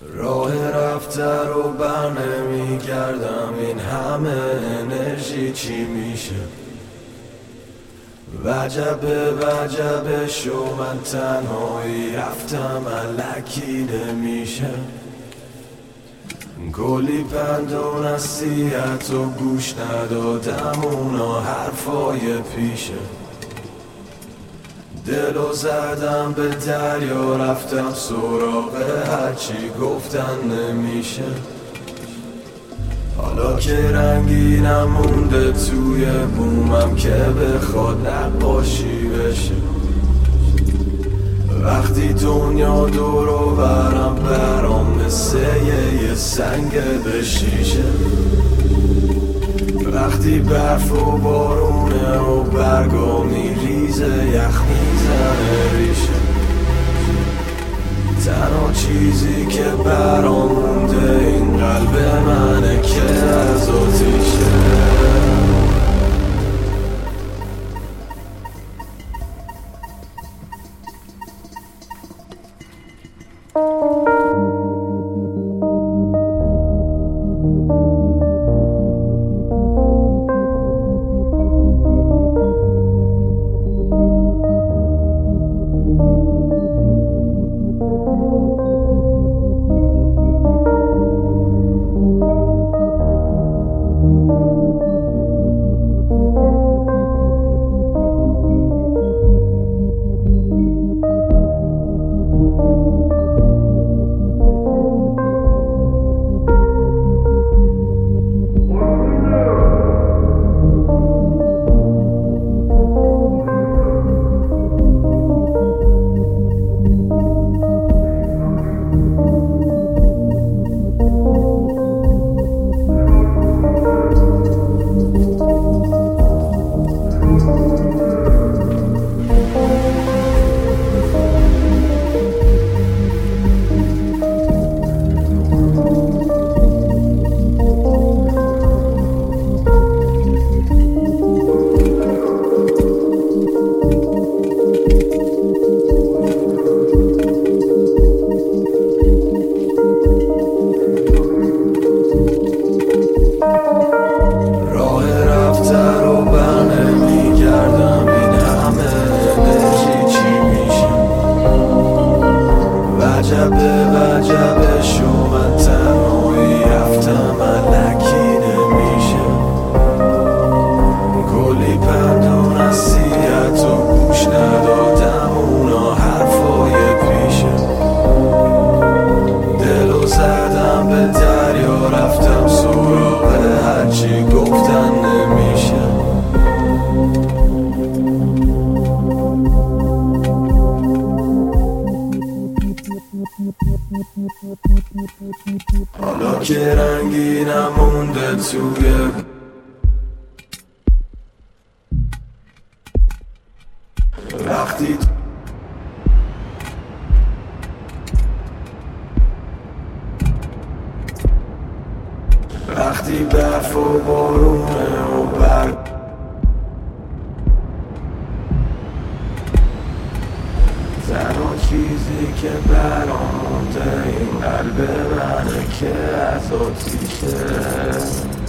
راه رفته رو بر نمیگردم، این همه انرژی چی میشه؟ وجبه شو، من تنهایی رفتم الکی نمیشه. کلی پند و نصیحت و گوش ندادم، اونا حرفای پیشه. دلو زدم به دریا، رفتم سراغ هرچی گفتن نمیشه. حالا که رنگینم مونده توی بومم که بخواد نقاشی بشه. وقتی دنیا دور و برم برام مثل یه سنگ به شیشه. وقتی برف و بارونه و برگا میریزه، یخ میزنه ریشه. تنها چیزی که برام مونده این قلب منه که از آتیشه. وجبه شو، من تنهایی رفتم الکی نمیشه. کلی پند و نصیحت و گوش ندادم، اونا حرفای پیشه. دلو زدم به دریا، رفتم سراغ هرچی گفتن نمیشه. حالا که رنگینم مونده توی وقتی برف و بارونه و برگ تنها چیزی که برام مونده این قلب منه که از آتیشه.